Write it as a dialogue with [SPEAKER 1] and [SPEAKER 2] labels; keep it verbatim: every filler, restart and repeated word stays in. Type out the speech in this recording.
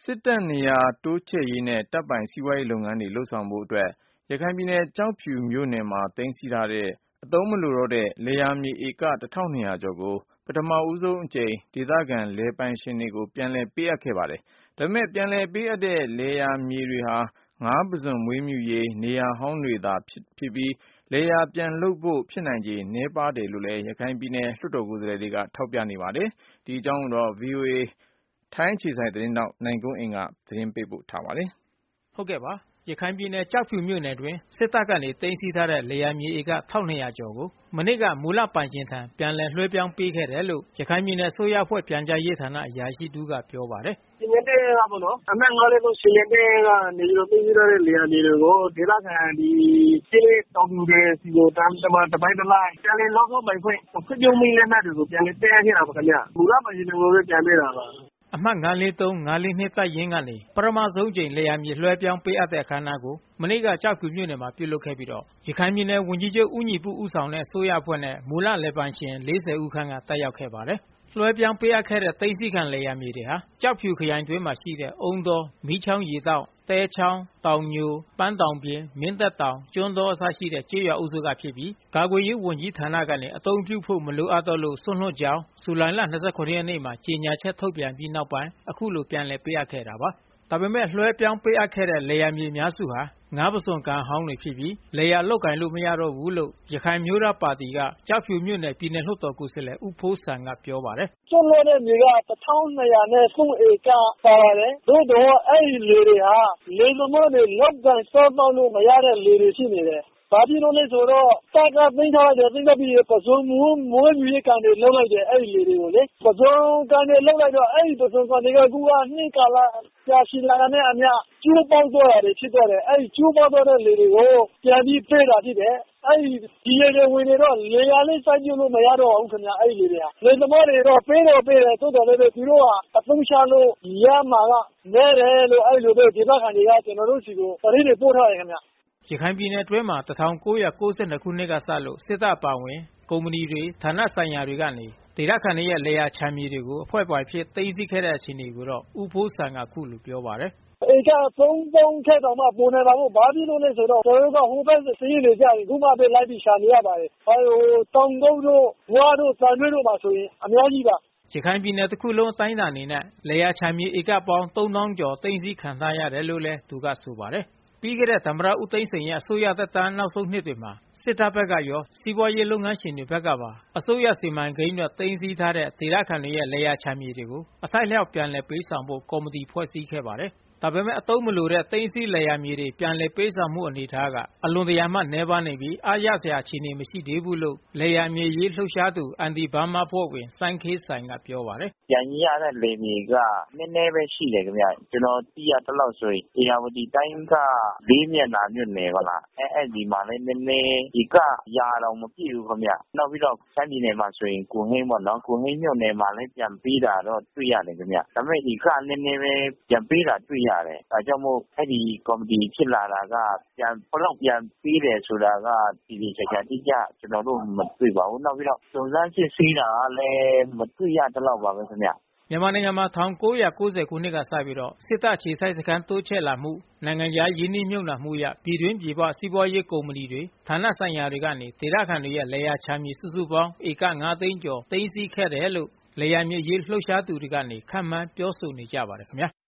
[SPEAKER 1] စစ်တပ်နေရာတိုးချဲ့ရေးနဲ့တပ်ပိုင်စီးပွားရေးလုပ်ငန်းတွေလုပ်ဆောင်ဖို့အတွက်ရခိုင်ပြည်နယ်ကျောက်ဖြူမြို့နယ်မှာသိမ်းဆည်းထားတဲ့အသုံးမလိုတော့တဲ့လယ်ယာမြေဧက တစ်ထောင်နှစ်ရာကျော်ကိုပထမဦးဆုံးအကြိမ်ဒေသခံလယ်ပိုင်ရှင်တွေကိုပြန်လည်ပေးအပ်ခဲ့ပါတယ်။ဒါပေမဲ့ပြန်လည်ပေးအပ်တဲ့လယ်ယာမြေတွေဟာငါးပုဇွန်မွေးမြူရေးနေရာဟောင်းတွေသာဖြစ်ပြီးလယ်ယာပြန်လုပ်ဖို့ဖြစ်နိုင်ခြေနည်းပါးတယ်လို့လည်းရခိုင်ပြည်နယ်လွှတ်တော်ကိုယ်စားလှယ်တွေကထောက်ပြနေပါတယ်။ဒီအကြောင်းတော့ ဗွီအိုအေထိုင်းအခြေစိုက်သတင်းတောက်နိုင်ကုန်းအိမ်ကသတင်းပေးပို့ထားပါတယ်
[SPEAKER 2] ။ဟုတ်ကဲ့ပါရခိုင်ပြည်နယ်ကျောက်ဖြူမြို့နယ်တွင်စစ်တပ်ကနေသိမ်းဆည်းထားတဲ့လယ်ယာမြေဧက တစ်ထောင်နှစ်ရာကျော်ကိုမနေ့ကမူလပိုင်ရှင်ထံပြန်လည်လွှဲပြောင်းပေးခဲ့တယ်လို့ရခိုင်ပြည်နယ်အစိုးရအဖွဲ့ပြန်ကြားရေးဌာနအရာရှိတူကပြောပါတယ်
[SPEAKER 3] ။ဒီနေ့ကပေါ့နော်အမှတ်ငါးလေးကိုစီရင်တဲ့ကနေပြီးတော့သိမ်းဆည်းထားတဲ့လယ်ယာမြေတွေကိုဒေသခံဒီရှင်းတောင်သူတွေစီကိုတမ်းတမတပိုင်းတလိုက်ပြန်လည်လောက်ဖို့ပိုင်ခွင့်ခွင့်ပြုမိလက်မှတ်တွေကိုပြန်လည်ပေးအပ်ခဲ့တာပါခင်ဗျ။မူလပိုင်ရှင်တွေကိုပဲပြန်ပေးတာပါ။
[SPEAKER 2] အမှတ်ငါးလေးသုံး ငါးလေးနှစ်တပ်ရင်းကနေပထမဆုံးကြိမ်လယ်ယာမြေလွှဲပြောင်းပေးအပ်တဲ့အခမ်းအနားကိုမနေ့ကကြောက်ဖြူမြို့နယ်မှာပြုလုပ်ခဲ့ပြီးတော့ရခိုင်ပြည်နယ်ဝန်ကြီးချုပ်ဦးညီပုဦးဆောင်တဲ့အစိုးရအဖွဲ့နဲ့မူလလယ်ပိုင်ရှင်လေးဆယ်ဦးခန့်ကတက်ရောက်ခဲ့ပါတယ်။လွှဲပြောင်းပေးအပ်ခဲ့တဲ့သိမ်းဆည်းခံလယ်ယာမြေတွေဟာကြောက်ဖြူခရိုင်တွင်းမှာရှိတဲ့အုံတော်မီးချောင်းရေတောက်တဲချောင်းတောင်ညိုပန်းတောင်ပြင်မင်းသက်တောင်ကျွန်းတော်အစရှိတဲ့ကျေးရွာအုပ်စုကဖြစ်ပြီးကာကွယ်ရေးဝန်ကြီးဌာနကနေအသုံးပြုဖို့မလိုအပ်တော့လို့ဆွန့်လွတ်ကြောင်းဇူလိုင်လ ၂၇ ရက်နေ့မှာကြေညာချက်ထုတ်ပြန်ပြီးနောက်ပိုင်းအခုလိုပြန်လည်ပေးအပ်ခဲ့တာပါ။ဒါပေမဲ့လွှဲပြောင်းပေးအပ်ခဲ့တဲ့လယ်ယာမြေများစုဟာငါးပုဇွန်ကန်ဟောင်းတွေဖြစ်ပြီးလယ်ယာလုပ်ကိုင်လို့မရတော့ဘူးလို့ရခိုင်မျိုးသားပါတီကကြောက်ဖြူမြို့နယ်ပြည်နယ်လွှတ်တော်ကိုယ်စားလှယ်ဦးဖိုးစံကပြောပါတယ်
[SPEAKER 3] ။ကျွတ်လို့တဲ့မြေကတစ်ထောင်နှစ်ရာနဲ့သုံးဧကပါပါတယ်။သို့တော့အဲ့ဒီလေတွေဟာလေသမားတွေလောက်ကန်စောပေါလို့မရတဲ့လေတွေရှိနေတယ်။ဘာဖြစ်လို့လဲဆိုတော့တက်ကသိမ်းထားတဲ့သိမ်းပြီးပစုံမူမွေးမြူရေးကန်တွေလောက်လိုက်တယ်အဲ့ဒီလေတွေကိုလေပစုံကန်တွေလောက်လိုက်တော့အဲ့ဒီပစုံကန်တွေကကူကနှစ်ကာလကြာရှည်လာတဲ့နဲ့အမျှကျိုးပေါက်သွားတာတွေဖြစ်သွားတယ်အဲ့ဒီကျိုးပေါက်သွားတဲ့လေတွေကိုပြန်ပြီးပေးတာဖြစ်တယ်အဲ့ဒီဒီလေတွေဝင်နေတော့လေယာလေးစိုက်ပြလို့မရတော့ဘူးခင်ဗျအဲ့ဒီလေတွေကလေသမားတွေတော့ပေးတော့ပေးတယ်သို့တော်လည်းသူတို့ကအသုံးချလို့ရမှာကနဲတယ်လို့အဲ့လိုပဲဒေသခံတွေကကျွန်တော်တို့စီကိုပြည်တွေပို့ထားတယ်ခင်ဗျ
[SPEAKER 2] ရခိုင်ပြည်နယ်အတွင်းမှာတစ်ထောင်ကိုးရာကိုးဆယ်နှစ်ခုနှစ်ကစလို့စစ်တပ်ပါဝင်ကုမ္ပဏီတွေဌာနဆိုင်ရာတွေကနေဒေသခံတွေရဲ့လယ်ယာခြံမြေတွေကိုအဖွဲ့ပွားဖြစ်သိမ်းဆည်းခဲ့တဲ့အခြေအနေကိုတော့ဦးဖိုးစံကခုလိုပြောပါတယ်
[SPEAKER 3] ။ဧကသုံးပုံးထက်တောင်မှပုံနေပါဘူး။ဘာဖြစ်လို့လဲဆိုတော့ကျွန်တော်တို့ကဟိုဘက်စီးရင်တွေကြရင်ခုမှပဲလိုက်ပြီးရှာနေရပါတယ်။ဟိုတောင်ကုန်းတို့ဝါတို့တန်ရွေးတို့မှာဆိုရင်အများကြီးပါ
[SPEAKER 2] ။ရခိုင်ပြည်နယ်တစ်ခုလုံးအတိုင်းအတာအနေနဲ့လယ်ယာခြံမြေဧကပေါင်းသုံးသောင်းကျော်သိမ်းဆည်းခံထားရတယ်လို့လည်းသူကဆိုပါတယ်။ပြီးခဲ့တဲ့သမ္မတဦးသိန်းစိန်ရဲ့အစိုးရသက်တမ်းနောက်ဆုံးနှစ်တွေမှာစစ်တပ်ဘက်ကရောစီးပွားရေးလုပ်ငန်းရှင်တွေဘက်ကပါအစိုးရစီမံကိန်းတွေသိမ်းဆည်းထားတဲ့ဒေသခံတွေရဲ့လယ်ယာခြံမြေတွေကိုအထိုက်လျောက်ပြန်လည်ပေးဆောင်ဖို့ကော်မတီဖွဲ့စည်းခဲ့ပါတယ်။ဒါပေမဲ့အသုံးမလိုတဲ့သိမ်းဆည်းလယ်ယာမြေတွေပြန်လည်ပေးဆောင်မှုအနေအထားကအလွန်တရာမှနည်းပါးနေပြီးအားရစရာအခြေအနေမရှိသေးဘူးလို့လယ်ယာမြေရေးလှုပ်ရှားသူအန်ဒီဘာမာဖွဲ့ဝင်စိုင်းခေးဆိုင်ကပြောပါတယ်
[SPEAKER 4] ။ပြန်ရတဲ့လယ်မြေကနည်းနည်းပဲရှိတယ်ခင်ဗျ။ကျွန်တော်သိရတလောက်ဆိုရင်အေယာဝတီတိုင်းကလေးမျက်နှာမြို့နယ်ဟုတ်လား။အဲအဲ့ဒီမှာလည်းနည်းနည်းဒီကရာတော်မပြည့်ဘူးခင်ဗျ။နောက်ပြီးတော့စမ်းပြည်နယ်မှာဆိုရင်ကိုဟင်းပေါ့နော်။ကိုဟင်းမြို့နယ်မှာလည်းပြန်ပေးတာတော့တွေ့ရတယ်ခင်ဗျ။ဒါပေမဲ့ဒီကနည်းနည်းပဲပြန်ပေးတာတွေ့ရတယ်။ဒါကြောင့်မို့အဲ့ဒီကော်မတီဖြစ်လာတာကပြန်ဘလောက်ပြန်ပေးတယ်ဆိုတာကဒီဒီချာချာတိကျကျွန်တော်တို့မတွေ့ပါဘူး။နောက်ပြီးတော့စုံစမ်းစစ်ဆေးတာလည်းမတွေ့ရတလောက်ပါပဲခင်ဗျ။
[SPEAKER 2] မြန်မာနိုင်ငံမှာ၁၉၉၀ခုနှစ်ကစပြီးတော့စစ်တပ်ခြေစိုက်စခန်းတိုးချဲ့လာမှုနိုင်ငံခြားယင်းနှိမ့်မြုပ်နှံမှုရပြည်တွင်းပြည်ပစီးပွားရေးကုမ္ပဏီတွေဌာနဆိုင်ရာတွေကနေဒေသခံတွေရဲ့လယ်ယာခြံမြေစုစုပေါင်းဧကငါးသိန်းကျော်သိမ်းဆည်းခဲ့တယ်လို့လယ်ယာမြေရေးလှုပ်ရှားသူတွေကနေခန့်မှန်းပြောဆိုနေကြပါတယ်ခင်ဗျာ